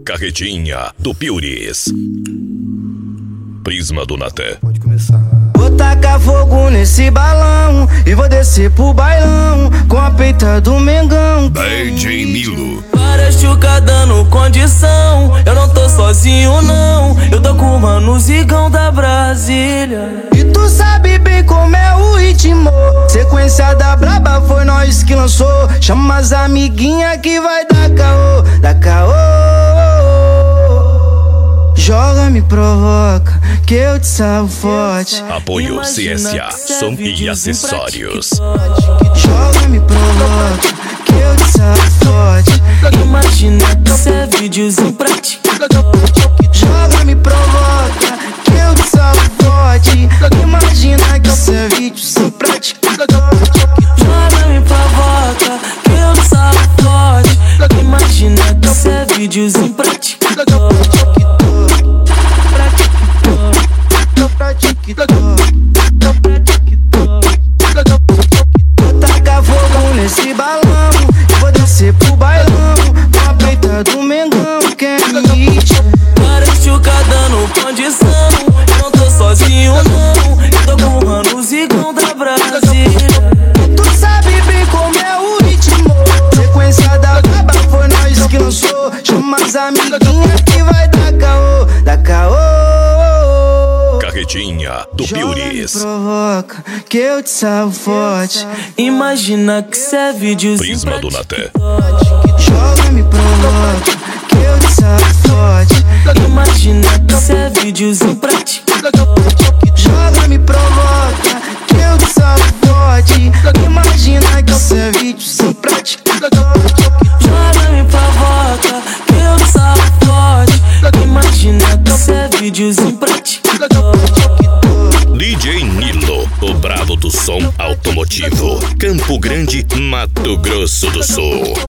Carretinha do Piuris. Prisma do Natan. Pode começar. Vou tacar fogo nesse balão e vou descer pro bailão com a peita do Mengão. DJ Milo. Várias chuca dando condição, eu não tô sozinho não, eu tô com o mano Zigão da Brasília. E tu sabe bem como é o ritmo, sequência da braba foi nós que lançou. Chama as amiguinha que vai dar caô, dá caô. Joga, me provoca, que eu te salvo forte. Apoio CSA, som e acessórios. Joga, me provoca, que eu te salvo forte. Imagina que cê é videozinho prático. Joga, me provoca, que eu te salvo forte. Imagina que cê é videozinho prático. Joga, me provoca, que eu te salvo forte. Imagina que cê é videozinho prático. Vou tacar fogo nesse balão, vou descer pro bailão com a peita do Mengão, que é hit. Várias chuca dando condição, eu não tô sozinho não, eu tô com o mano Zigão da Brasília. Tu sabe bem como é o ritmo, sequência da braba foi nós que lançou. Chama as amiguinha que vai dar caô, dá caô. Carretinha do Piuris. Provoca, que eu te salvo forte. Imagina que cê é videozinho Prisma do prático. Natan. Joga, me provoca, que eu te salvo forte. Imagina que cê é videozinho prático. Joga, me provoca, que eu te salvo forte. Imagina que cê é vídeo sem prática. Joga, me provoca, que eu te salvo forte. Imagina que cê é videozinho prático. DJ Nilo, o brabo do som automotivo. Campo Grande, Mato Grosso do Sul.